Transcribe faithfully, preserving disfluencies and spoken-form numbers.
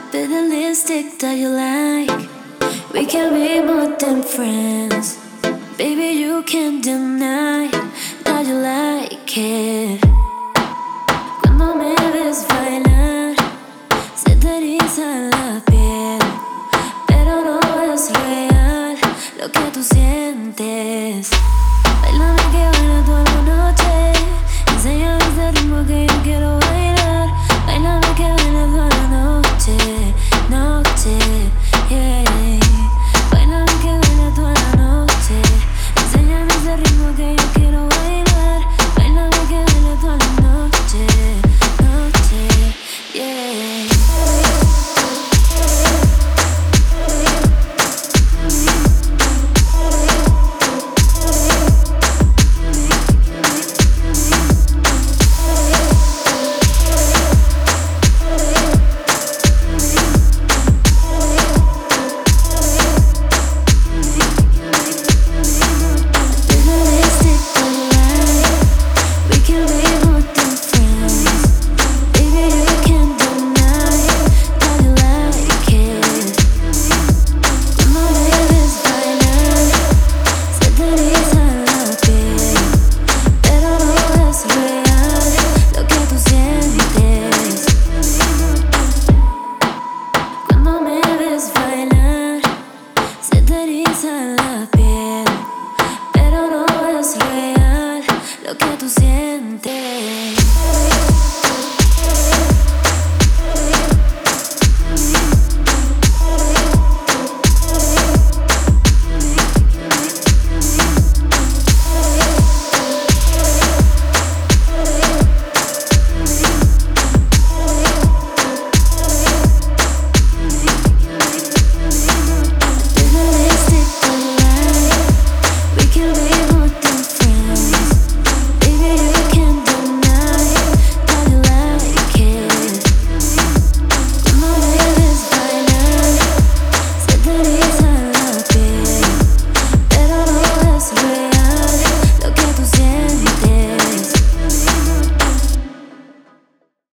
be the lipstick that you like. We can be more than friends. Baby, you can't deny that you like it. Cuando me ves bailar, se te eriza la piel, pero no es real lo que tú sientes. Bailame que baila toda la noche, enséñame ese ritmo que yo quiero ver.